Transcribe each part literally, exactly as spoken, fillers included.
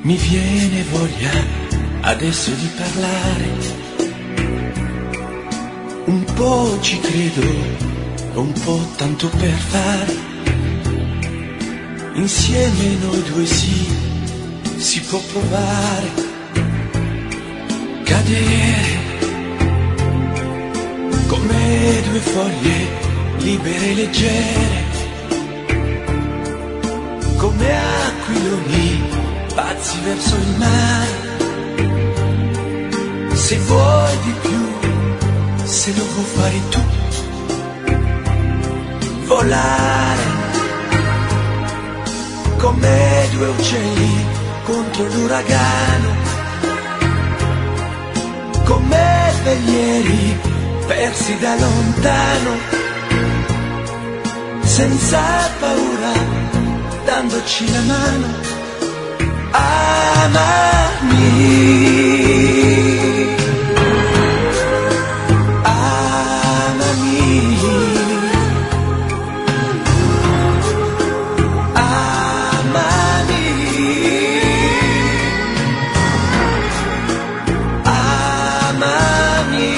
Mi viene voglia adesso di parlare, un po' ci credo, un po' tanto per fare, insieme noi due sì, si può provare, cadere come due foglie libere e leggere, come aquiloni pazzi verso il mare. Se vuoi di più, se lo vuoi fare tu, volare come due uccelli contro l'uragano, come velieri persi da lontano, senza paura, dandoci la mano. Amami, amami, amami, amami.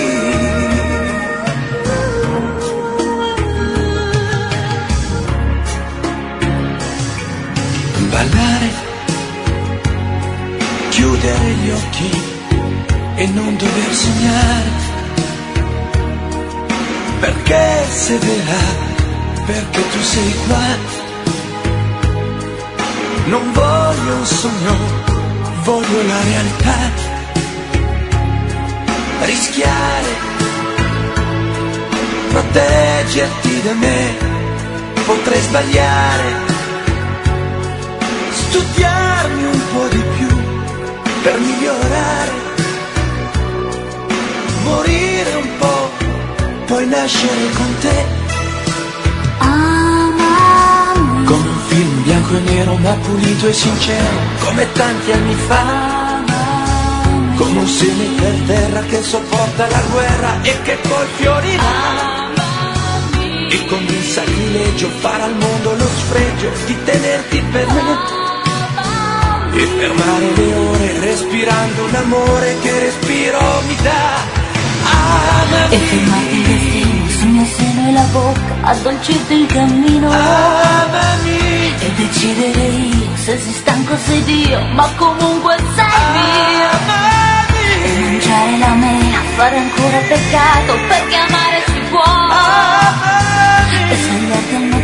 Ballare, chiudere gli occhi e non dover sognare, perché sei vera, perché tu sei qua. Non voglio un sogno, voglio la realtà. Rischiare, proteggerti da me, potrei sbagliare, studiarmi un po' di più per migliorare, morire un po', poi nascere con te. Amami, come un film bianco e nero ma pulito e sincero, come tanti anni fa. amami, Come un seme per terra che sopporta la guerra e che poi fiorirà. amami, E come un sacrilegio fare al mondo lo sfregio di tenerti per me. E fermare le ore respirando un amore che respiro mi dà. Amami, e fermarti il destino sul mio seno e la bocca, addolcirti il cammino. amami, E decidere io se sei stanco sei Dio, ma comunque sei mio. amami, E mangiare la mela, fare ancora peccato, perché amare si può. amami. E svegliarti al